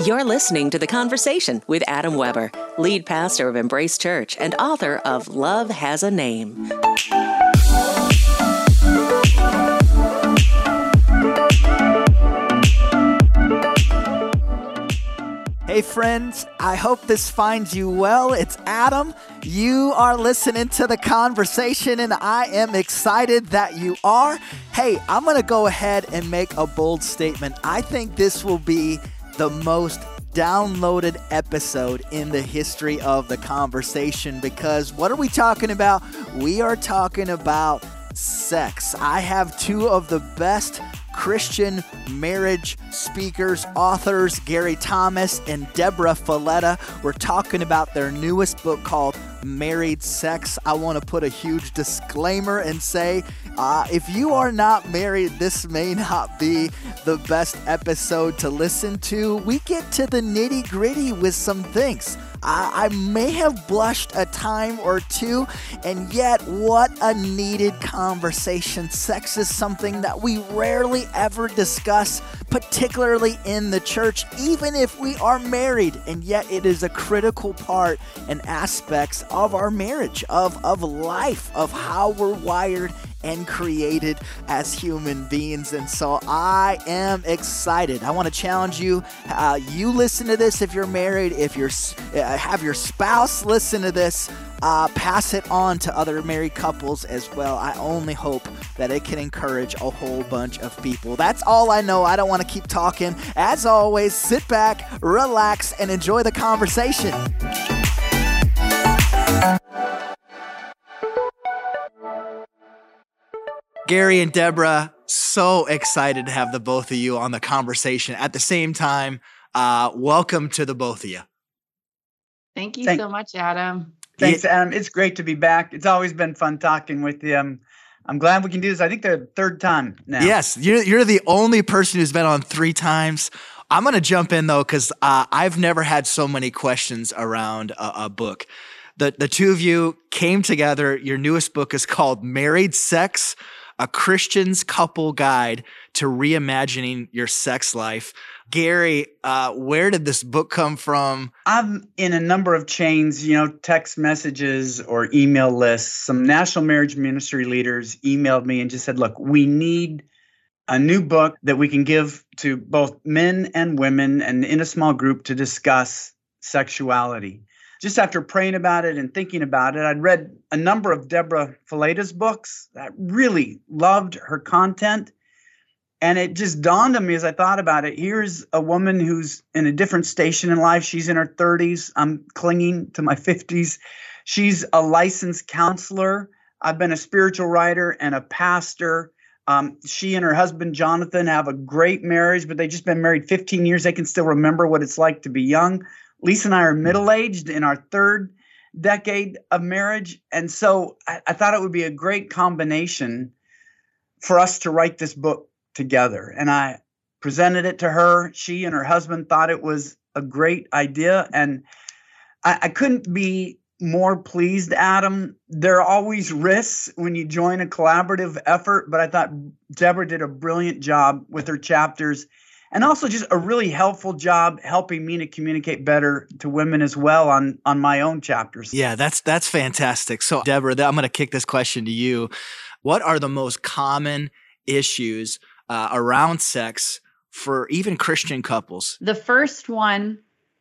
You're listening to The Conversation with Adam Weber, lead pastor of Embrace Church and author of Love Has a Name. Hey friends, I hope this finds you well. It's Adam. You are listening to The Conversation, and I am excited that you are. Hey, I'm going to go ahead and make a bold statement. I think this will be the most downloaded episode in the history of The Conversation, because what are we talking about? We are talking about sex. I have two of the best Christian marriage speakers, authors, Gary Thomas and Deborah Fileta. We're talking about their newest book called Married Sex. I want to put a huge disclaimer and say, if you are not married, this may not be the best episode to listen to. We get to the nitty-gritty with some things. I may have blushed a time or two, and yet what a needed conversation. Sex is something that we rarely ever discuss, particularly in the church, even if we are married, and yet it is a critical part and aspects of our marriage, of life, of how we're wired and created as human beings. And so I am excited. I want to challenge you. You listen to this if you're married. If you're have your spouse listen to this, pass it on to other married couples as well. I only hope that it can encourage a whole bunch of people. That's all I know. I don't want to keep talking. As always, sit back, relax, and enjoy the conversation. Gary and Deborah, so excited to have the both of you on The Conversation at the same time. Welcome to the both of you. Thank you so much, Adam. Thanks, Adam. It's great to be back. It's always been fun talking with you. I'm glad we can do this. I think the third time now. Yes, you're the only person who's been on 3 times. I'm going to jump in, though, because I've never had so many questions around a book. The two of you came together. Your newest book is called Married Sex, A Christian's Couple Guide to Reimagining Your Sex Life. Gary, where did this book come from? I'm in a number of chains, text messages or email lists. Some national marriage ministry leaders emailed me and just said, look, we need a new book that we can give to both men and women and in a small group to discuss sexuality. Just after praying about it and thinking about it, I'd read a number of Deborah Fileta's books. I really loved her content. And it just dawned on me as I thought about it. Here's a woman who's in a different station in life. She's in her 30s. I'm clinging to my 50s. She's a licensed counselor. I've been a spiritual writer and a pastor. She and her husband, Jonathan, have a great marriage, but they've just been married 15 years. They can still remember what it's like to be young. Lisa and I are middle-aged in our 3rd decade of marriage. And so I thought it would be a great combination for us to write this book together. And I presented it to her. She and her husband thought it was a great idea. And I couldn't be more pleased, Adam. There are always risks when you join a collaborative effort, but I thought Deborah did a brilliant job with her chapters. And also just a really helpful job helping me to communicate better to women as well on my own chapters. Yeah, that's fantastic. So, Deborah, I'm going to kick this question to you. What are the most common issues around sex for even Christian couples? The first one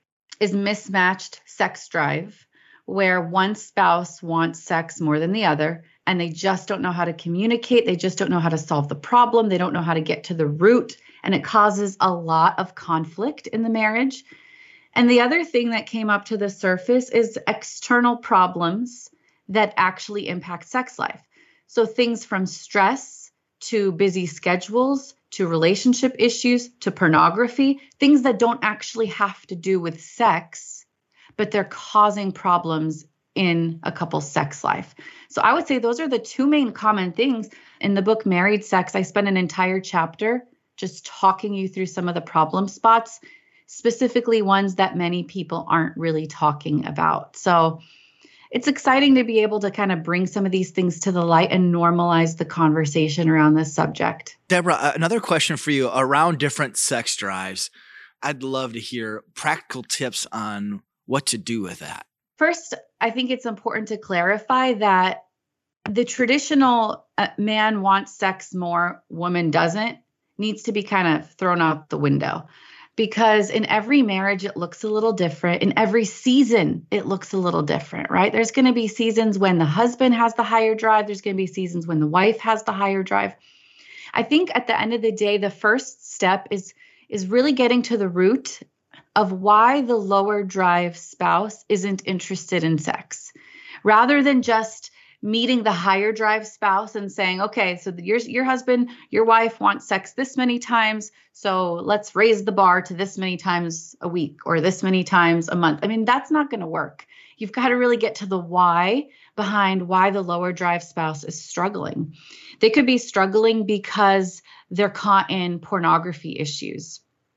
is mismatched sex drive, where one spouse wants sex more than the other, and they just don't know how to communicate. They just don't know how to solve the problem. They don't know how to get to the root. And it causes a lot of conflict in the marriage. And the other thing that came up to the surface is external problems that actually impact sex life. So things from stress to busy schedules, to relationship issues, to pornography, things that don't actually have to do with sex, but they're causing problems in a couple's sex life. So I would say those are the 2 main common things. In the book, Married Sex, I spent an entire chapter just talking you through some of the problem spots, specifically ones that many people aren't really talking about. So it's exciting to be able to kind of bring some of these things to the light and normalize the conversation around this subject. Deborah, another question for you around different sex drives. I'd love to hear practical tips on what to do with that. First, I think it's important to clarify that the traditional man wants sex more, woman doesn't, needs to be kind of thrown out the window. Because in every marriage, it looks a little different. In every season, it looks a little different, right? There's going to be seasons when the husband has the higher drive. There's going to be seasons when the wife has the higher drive. I think at the end of the day, the first step is really getting to the root of why the lower drive spouse isn't interested in sex. Rather than just meeting the higher drive spouse and saying, okay, so your husband, your wife wants sex this many times, so let's raise the bar to this many times a week or this many times a month. I mean, that's not going to work. You've got to really get to the why behind why the lower drive spouse is struggling. They could be struggling because they're caught in pornography issues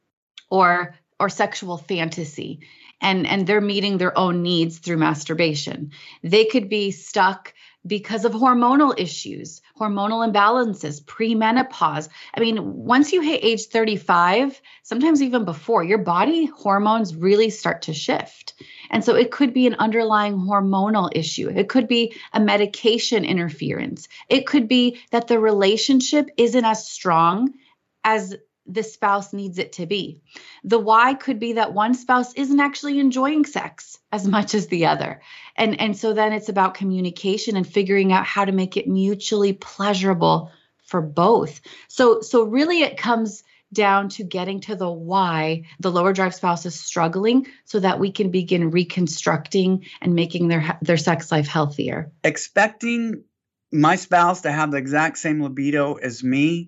or sexual fantasy, and they're meeting their own needs through masturbation. They could be stuck because of hormonal issues, hormonal imbalances, premenopause. I mean, once you hit age 35, sometimes even before, your body hormones really start to shift. And so it could be an underlying hormonal issue. It could be a medication interference. It could be that the relationship isn't as strong as the spouse needs it to be. The why could be that one spouse isn't actually enjoying sex as much as the other. And so then it's about communication and figuring out how to make it mutually pleasurable for both. So really it comes down to getting to the why the lower drive spouse is struggling so that we can begin reconstructing and making their sex life healthier. Expecting my spouse to have the exact same libido as me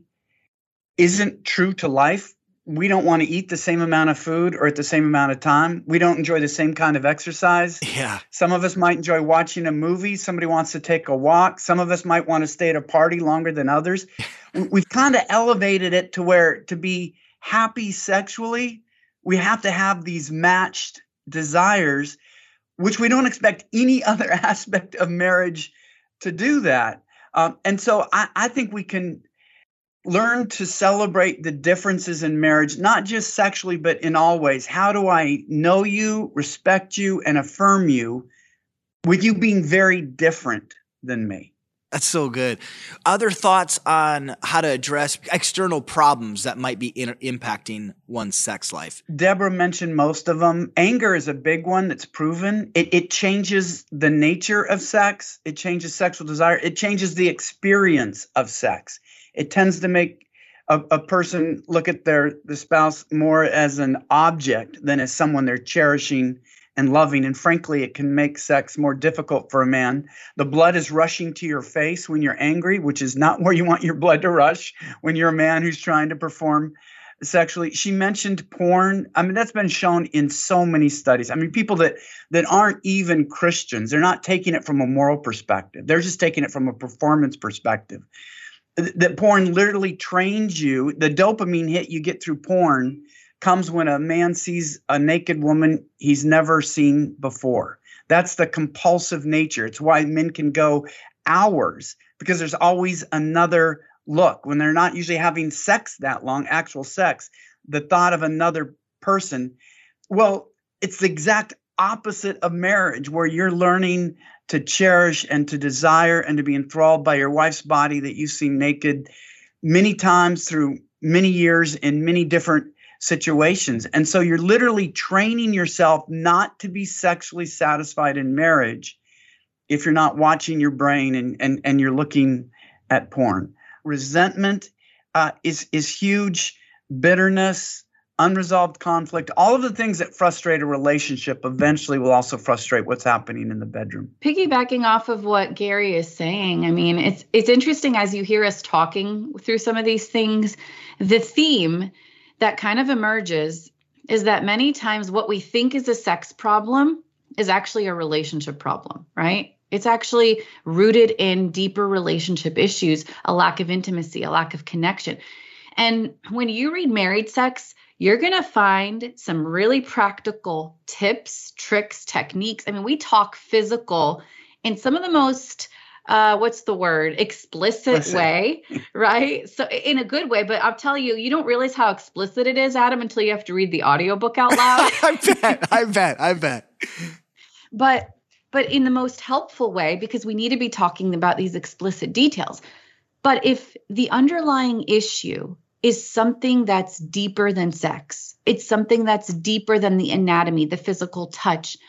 isn't true to life. We don't want to eat the same amount of food or at the same amount of time. We don't enjoy the same kind of exercise. Yeah. Some of us might enjoy watching a movie. Somebody wants to take a walk. Some of us might want to stay at a party longer than others. We've kind of elevated it to where to be happy sexually, we have to have these matched desires, which we don't expect any other aspect of marriage to do that. And so I think we can learn to celebrate the differences in marriage, not just sexually, but in all ways. How do I know you, respect you, and affirm you with you being very different than me? That's so good. Other thoughts on how to address external problems that might be impacting one's sex life? Deborah mentioned most of them. Anger is a big one that's proven. It changes the nature of sex. It changes sexual desire. It changes the experience of sex. It tends to make a person look at the spouse more as an object than as someone they're cherishing and loving. And frankly, it can make sex more difficult for a man. The blood is rushing to your face when you're angry, which is not where you want your blood to rush when you're a man who's trying to perform sexually. She mentioned porn. I mean, that's been shown in so many studies. I mean, people that aren't even Christians, they're not taking it from a moral perspective. They're just taking it from a performance perspective. That porn literally trains you. The dopamine hit you get through porn comes when a man sees a naked woman he's never seen before. That's the compulsive nature. It's why men can go hours, because there's always another look. When they're not usually having sex that long, actual sex, the thought of another person, well, it's the exact opposite of marriage, where you're learning to cherish and to desire and to be enthralled by your wife's body that you've seen naked many times through many years in many different situations. And so you're literally training yourself not to be sexually satisfied in marriage if you're not watching your brain and you're looking at porn. Resentment is huge. Bitterness, unresolved conflict, all of the things that frustrate a relationship eventually will also frustrate what's happening in the bedroom. Piggybacking off of what Gary is saying, I mean, it's interesting as you hear us talking through some of these things, the theme that kind of emerges is that many times what we think is a sex problem is actually a relationship problem, right? It's actually rooted in deeper relationship issues, a lack of intimacy, a lack of connection. And when you read Married Sex, you're going to find some really practical tips, tricks, techniques. I mean, we talk physical in some of the most what's the word? Explicit way, right? So in a good way, but I'll tell you, you don't realize how explicit it is, Adam, until you have to read the audiobook out loud. I bet. But in the most helpful way, because we need to be talking about these explicit details. But if the underlying issue is something that's deeper than sex, it's something that's deeper than the anatomy, the physical touch,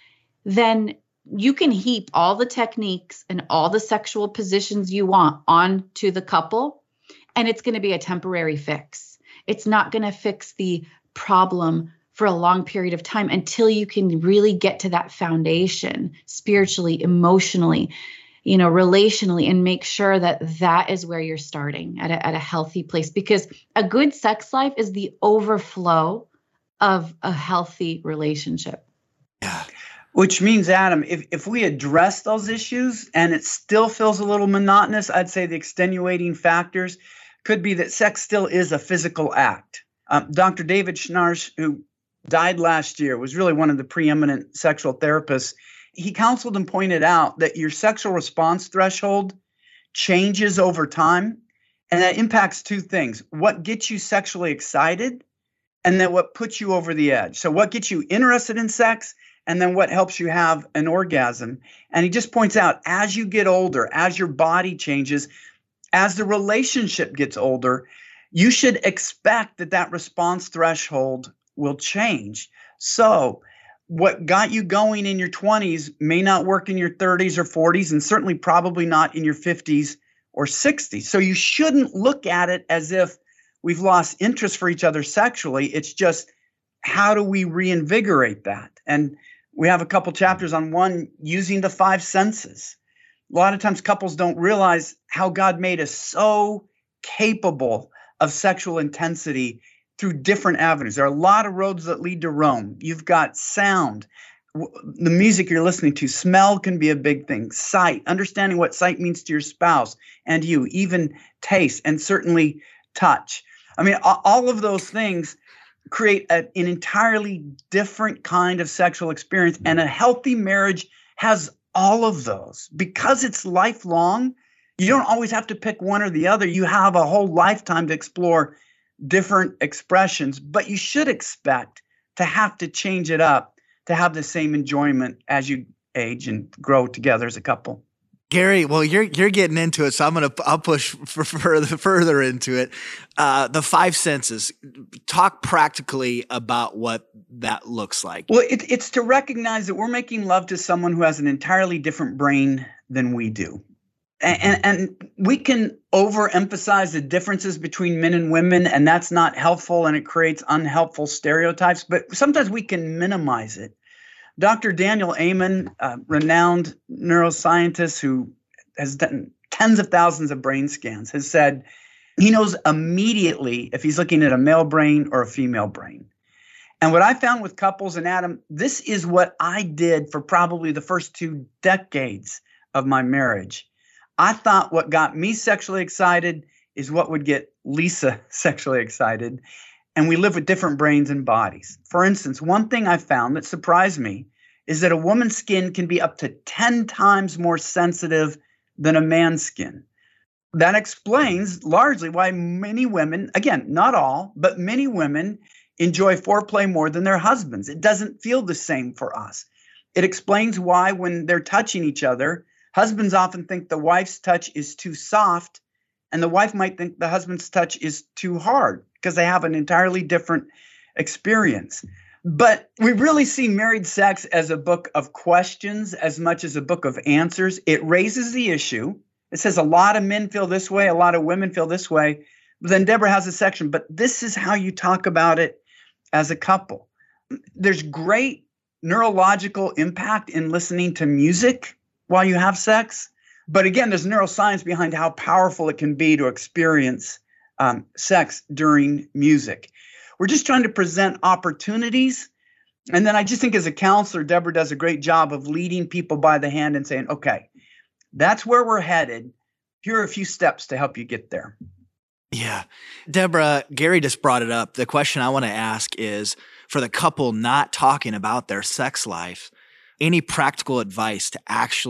then you can heap all the techniques and all the sexual positions you want onto the couple, and it's going to be a temporary fix. It's not going to fix the problem for a long period of time until you can really get to that foundation spiritually, emotionally, relationally, and make sure that that is where you're starting at a healthy place. Because a good sex life is the overflow of a healthy relationship. Yeah. Which means, Adam, if we address those issues and it still feels a little monotonous, I'd say the extenuating factors could be that sex still is a physical act. Dr. David Schnarch, who died last year, was really one of the preeminent sexual therapists. He counseled and pointed out that your sexual response threshold changes over time, and that impacts two things: what gets you sexually excited, and then what puts you over the edge. So what gets you interested in sex, and then what helps you have an orgasm. And he just points out, as you get older, as your body changes, as the relationship gets older, you should expect that response threshold will change. So what got you going in your 20s may not work in your 30s or 40s, and certainly probably not in your 50s or 60s. So you shouldn't look at it as if we've lost interest for each other sexually. It's just, how do we reinvigorate that? And we have a couple chapters on one, using the five senses. A lot of times couples don't realize how God made us so capable of sexual intensity through different avenues. There are a lot of roads that lead to Rome. You've got sound, the music you're listening to. Smell can be a big thing. Sight, understanding what sight means to your spouse and you, even taste, and certainly touch. I mean, all of those things create an entirely different kind of sexual experience, and a healthy marriage has all of those. Because it's lifelong, you don't always have to pick one or the other. You have a whole lifetime to explore different expressions, but you should expect to have to change it up to have the same enjoyment as you age and grow together as a couple. Gary, well, you're getting into it, so I'll push further into it. The five senses. Talk practically about what that looks like. Well, it's to recognize that we're making love to someone who has an entirely different brain than we do. And we can overemphasize the differences between men and women, and that's not helpful, and it creates unhelpful stereotypes. But sometimes we can minimize it. Dr. Daniel Amen, a renowned neuroscientist who has done tens of thousands of brain scans, has said he knows immediately if he's looking at a male brain or a female brain. And what I found with couples, and Adam, this is what I did for probably the first 2 decades of my marriage. I thought what got me sexually excited is what would get Lisa sexually excited. And we live with different brains and bodies. For instance, one thing I found that surprised me is that a woman's skin can be up to 10 times more sensitive than a man's skin. That explains largely why many women, again, not all, but many women enjoy foreplay more than their husbands. It doesn't feel the same for us. It explains why when they're touching each other, husbands often think the wife's touch is too soft, and the wife might think the husband's touch is too hard, because they have an entirely different experience. But we really see married sex as a book of questions as much as a book of answers. It raises the issue. It says a lot of men feel this way, a lot of women feel this way. But then Deborah has a section, but this is how you talk about it as a couple. There's great neurological impact in listening to music while you have sex. But again, there's neuroscience behind how powerful it can be to experience sex during music. We're just trying to present opportunities. And then I just think as a counselor, Deborah does a great job of leading people by the hand and saying, okay, that's where we're headed. Here are a few steps to help you get there. Yeah. Deborah, Gary just brought it up. The question I want to ask is, for the couple not talking about their sex life, any practical advice to actually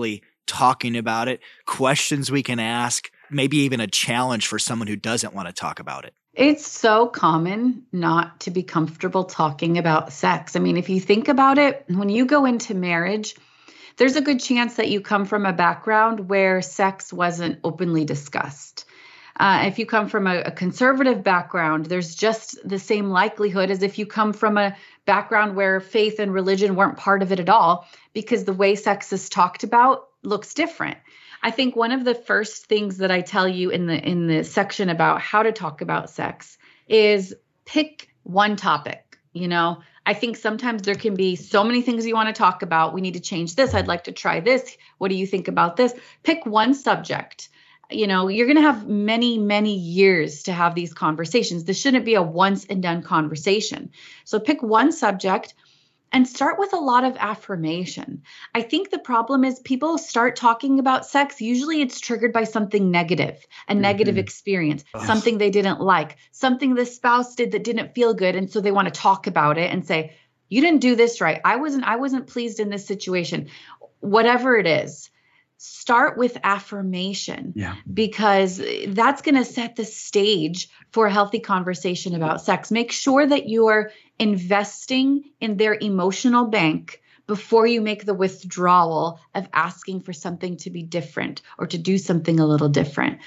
talking about it, questions we can ask, maybe even a challenge for someone who doesn't want to talk about it? It's so common not to be comfortable talking about sex. I mean, if you think about it, when you go into marriage, there's a good chance that you come from a background where sex wasn't openly discussed. If you come from a conservative background, there's just the same likelihood as if you come from a background where faith and religion weren't part of it at all, because the way sex is talked about looks different. I think one of the first things that I tell you in the section about how to talk about sex is pick one topic. I think sometimes there can be so many things you want to talk about. We need to change this. I'd like to try this. What do you think about this? Pick one subject. You're going to have many, many years to have these conversations. This shouldn't be a once and done conversation. So pick one subject and start with a lot of affirmation. I think the problem is people start talking about sex. Usually it's triggered by something negative, a negative experience, something they didn't like, something the spouse did that didn't feel good. And so they want to talk about it and say, you didn't do this right. I wasn't pleased in this situation. Whatever it is, start with affirmation, because that's going to set the stage for a healthy conversation about sex. Make sure that you're investing in their emotional bank before you make the withdrawal of asking for something to be different or to do something a little different.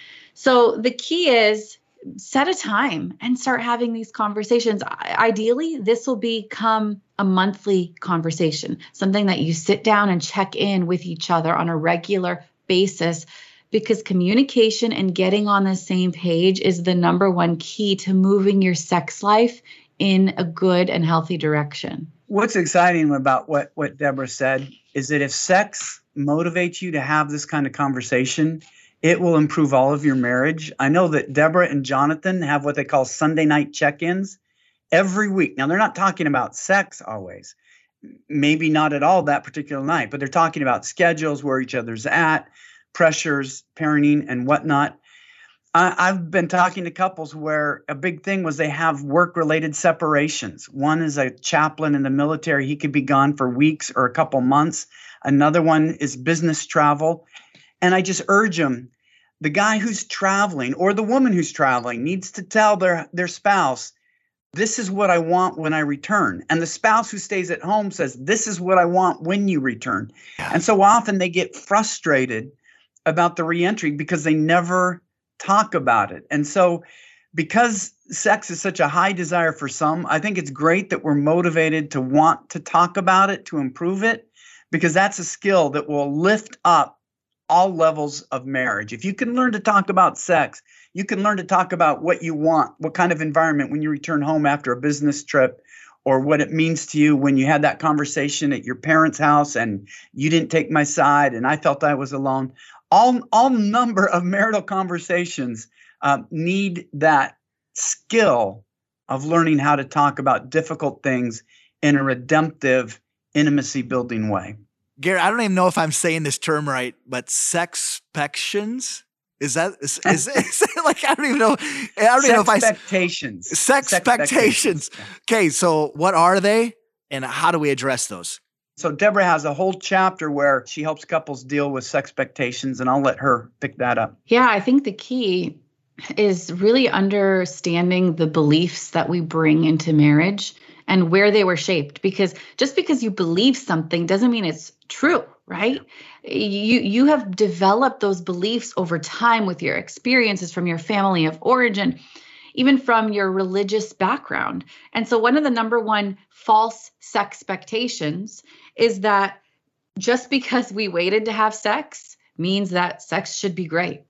So the key is set a time and start having these conversations. Ideally, this will become a monthly conversation, something that you sit down and check in with each other on a regular basis, because communication and getting on the same page is the number one key to moving your sex life in a good and healthy direction. What's exciting about what Deborah said is that if sex motivates you to have this kind of conversation, it will improve all of your marriage. I know that Deborah and Jonathan have what they call Sunday night check-ins every week. Now, they're not talking about sex always, maybe not at all that particular night, but they're talking about schedules, where each other's at, pressures, parenting, and whatnot. I've been talking to couples where a big thing was they have work-related separations. One is a chaplain in the military. He could be gone for weeks or a couple months. Another one is business travel. And I just urge them, the guy who's traveling or the woman who's traveling needs to tell their spouse, this is what I want when I return. And the spouse who stays at home says, this is what I want when you return. And so often they get frustrated about the reentry because they never talk about it. And so because sex is such a high desire for some, I think it's great that we're motivated to want to talk about it, to improve it, because that's a skill that will lift up all levels of marriage. If you can learn to talk about sex, you can learn to talk about what you want, what kind of environment when you return home after a business trip, or what it means to you when you had that conversation at your parents' house and you didn't take my side and I felt I was alone. All number of marital conversations need that skill of learning how to talk about difficult things in a redemptive, intimacy-building way. Gary, I don't even know if I'm saying this term right, but sexpectations? Is it like, I don't even know. I don't even know if I Sexpectations. Sexpectations. Okay, so what are they and how do we address those? So Deborah has a whole chapter where she helps couples deal with sexpectations, and I'll let her pick that up. Yeah, I think the key is really understanding the beliefs that we bring into marriage and where they were shaped. Because just because you believe something doesn't mean it's true, right? You have developed those beliefs over time with your experiences from your family of origin, even from your religious background. And so one of the number one false sexpectations is that just because we waited to have sex means that sex should be great,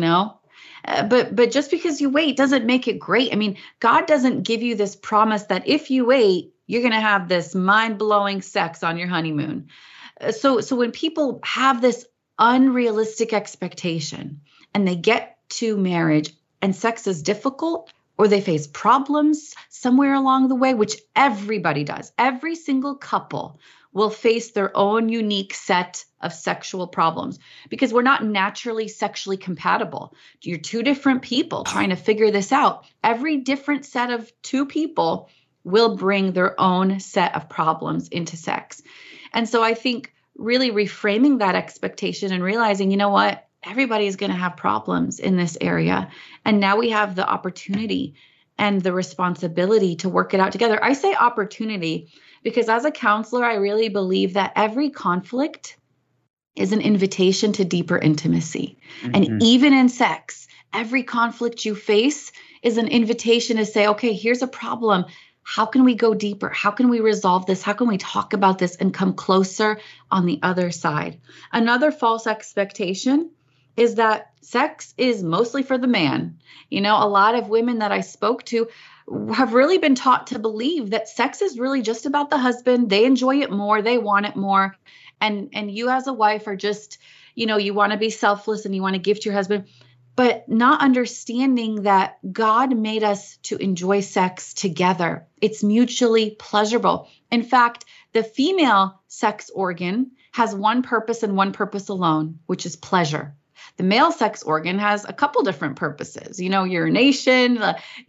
But just because you wait doesn't make it great. I mean, God doesn't give you this promise that if you wait, you're going to have this mind-blowing sex on your honeymoon. So when people have this unrealistic expectation and they get to marriage and sex is difficult, or they face problems somewhere along the way, which everybody does, every single couple will face their own unique set of sexual problems because we're not naturally sexually compatible. You're two different people trying to figure this out. Every different set of two people will bring their own set of problems into sex. And so I think really reframing that expectation and realizing, you know what, everybody's going to have problems in this area. And now we have the opportunity and the responsibility to work it out together. I say opportunity because as a counselor, I really believe that every conflict is an invitation to deeper intimacy. Mm-hmm. And even in sex, every conflict you face is an invitation to say, okay, here's a problem. How can we go deeper? How can we resolve this? How can we talk about this and come closer on the other side? Another false expectation is that sex is mostly for the man. You know, a lot of women that I spoke to have really been taught to believe that sex is really just about the husband. They enjoy it more. They want it more. And you as a wife are just, you know, you want to be selfless and you want to give to your husband, but not understanding that God made us to enjoy sex together. It's mutually pleasurable. In fact, the female sex organ has one purpose and one purpose alone, which is pleasure. The male sex organ has a couple different purposes, you know, urination,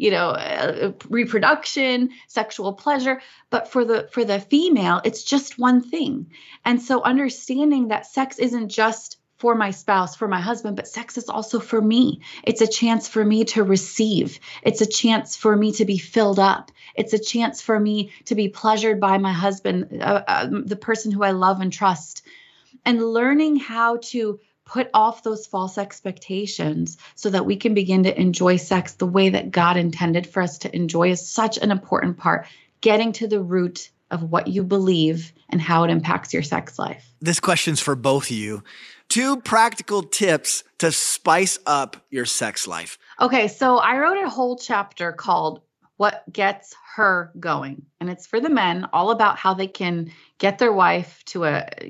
reproduction, sexual pleasure. But for the female, it's just one thing. And so understanding that sex isn't just for my spouse, for my husband, but sex is also for me. It's a chance for me to receive. It's a chance for me to be filled up. It's a chance for me to be pleasured by my husband, the person who I love and trust. And learning how to put off those false expectations so that we can begin to enjoy sex the way that God intended for us to enjoy is such an important part. Getting to the root of what you believe and how it impacts your sex life. This question's for both of you. 2 practical tips to spice up your sex life. Okay, so I wrote a whole chapter called What Gets Her Going. And it's for the men, all about how they can get their wife to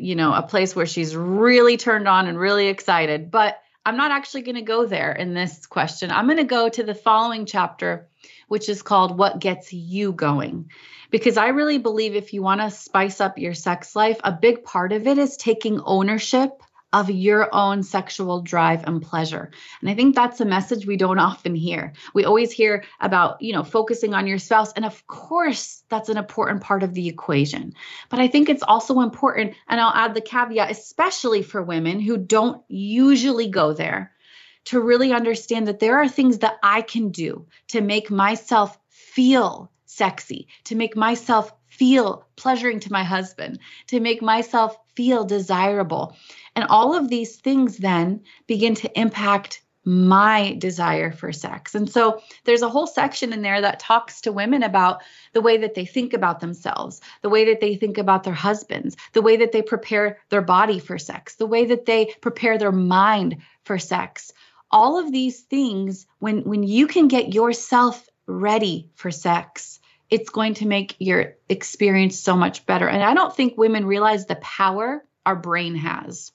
a place where she's really turned on and really excited. But I'm not actually going to go there in this question. I'm going to go to the following chapter, which is called What Gets You Going. Because I really believe if you want to spice up your sex life, a big part of it is taking ownership of your own sexual drive and pleasure. And I think that's a message we don't often hear. We always hear about, focusing on your spouse. And of course, that's an important part of the equation. But I think it's also important, and I'll add the caveat, especially for women who don't usually go there, to really understand that there are things that I can do to make myself feel sexy, to make myself feel pleasuring to my husband, to make myself feel desirable. And all of these things then begin to impact my desire for sex. And so there's a whole section in there that talks to women about the way that they think about themselves, the way that they think about their husbands, the way that they prepare their body for sex, the way that they prepare their mind for sex. All of these things, when you can get yourself ready for sex, it's going to make your experience so much better. And I don't think women realize the power our brain has.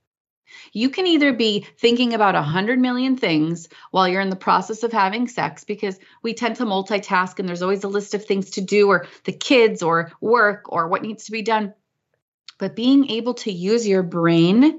You can either be thinking about 100 million things while you're in the process of having sex, because we tend to multitask and there's always a list of things to do, or the kids or work or what needs to be done. But being able to use your brain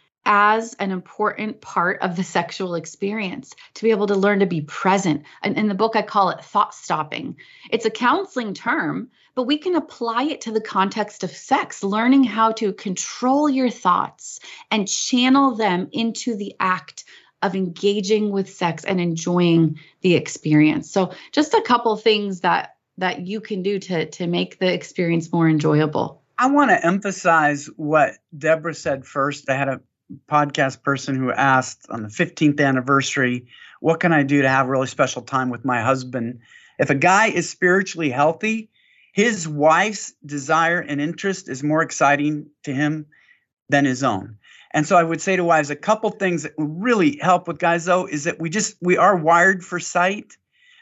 as an important part of the sexual experience, to be able to learn to be present. And in the book, I call it thought stopping. It's a counseling term, but we can apply it to the context of sex, learning how to control your thoughts and channel them into the act of engaging with sex and enjoying the experience. So just a couple things that you can do to make the experience more enjoyable. I want to emphasize what Deborah said first. I had a podcast person who asked on the 15th anniversary, what can I do to have a really special time with my husband? If a guy is spiritually healthy, his wife's desire and interest is more exciting to him than his own. And so I would say to wives, a couple things that would really help with guys, though, is that we are wired for sight.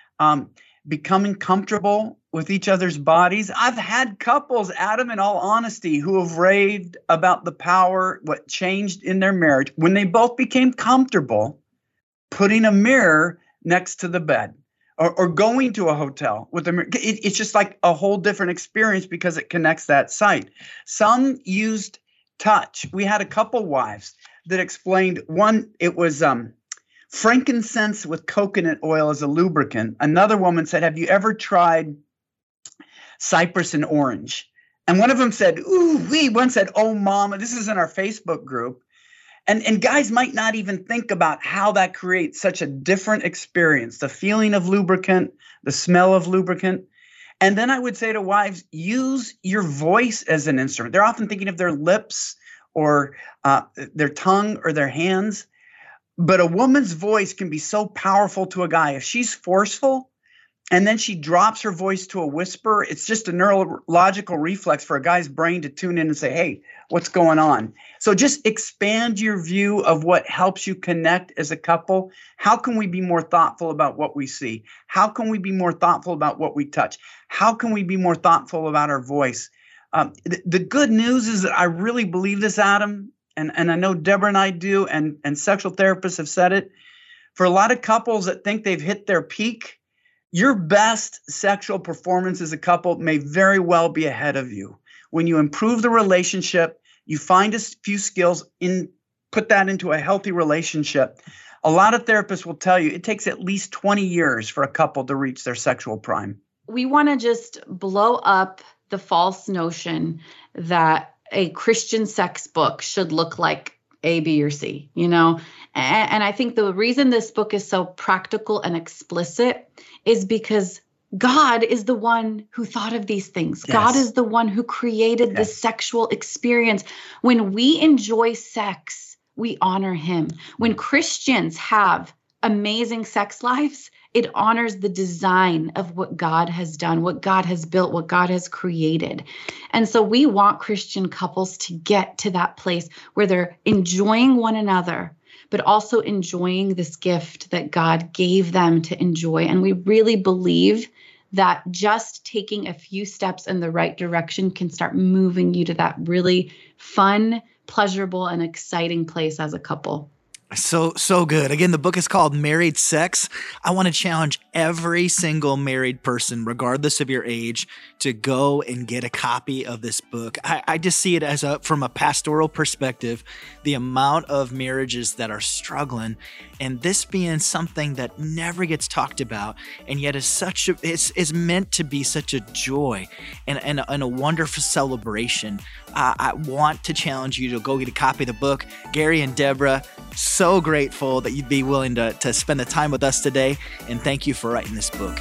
Becoming comfortable with each other's bodies. I've had couples, Adam, in all honesty, who have raved about the power, what changed in their marriage when they both became comfortable putting a mirror next to the bed or going to a hotel with a mirror. It's just like a whole different experience because it connects that sight. Some used touch. We had a couple wives that explained, one, it was frankincense with coconut oil as a lubricant. Another woman said, have you ever tried cypress and orange And one of them said, ooh, one said, oh, mama, this is in our Facebook group. And guys might not even think about how that creates such a different experience, the feeling of lubricant, the smell of lubricant. And then I would say to wives, use your voice as an instrument. They're often thinking of their lips or their tongue or their hands. But a woman's voice can be so powerful to a guy. If she's forceful and then she drops her voice to a whisper, it's just a neurological reflex for a guy's brain to tune in and say, hey, what's going on? So just expand your view of what helps you connect as a couple. How can we be more thoughtful about what we see? How can we be more thoughtful about what we touch? How can we be more thoughtful about our voice? The good news is that I really believe this, Adam, and I know Deborah and I do, and sexual therapists have said it. For a lot of couples that think they've hit their peak, your best sexual performance as a couple may very well be ahead of you. When you improve the relationship, you find a few skills, put that into a healthy relationship. A lot of therapists will tell you it takes at least 20 years for a couple to reach their sexual prime. We want to just blow up the false notion that a Christian sex book should look like A, B, or C, And I think the reason this book is so practical and explicit is because God is the one who thought of these things. Yes. God is the one who created this sexual experience. When we enjoy sex, we honor him. When Christians have amazing sex lives, it honors the design of what God has done, what God has built, what God has created. And so we want Christian couples to get to that place where they're enjoying one another, but also enjoying this gift that God gave them to enjoy. And we really believe that just taking a few steps in the right direction can start moving you to that really fun, pleasurable, and exciting place as a couple. So good. Again, the book is called Married Sex. I want to challenge every single married person, regardless of your age, to go and get a copy of this book. I just see it as from a pastoral perspective, the amount of marriages that are struggling, and this being something that never gets talked about, and yet is meant to be such a joy and a wonderful celebration. I want to challenge you to go get a copy of the book. Gary and Deborah, so grateful that you'd be willing to spend the time with us today, and thank you for writing this book.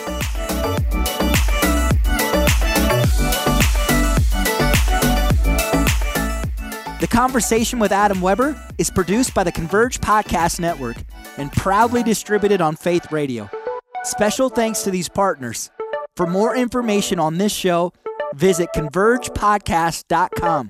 The Conversation with Adam Weber is produced by the Converge Podcast Network and proudly distributed on Faith Radio. Special thanks to these partners. For more information on this show, visit convergepodcast.com.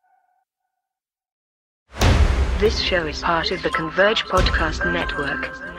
This show is part of the Converge Podcast Network.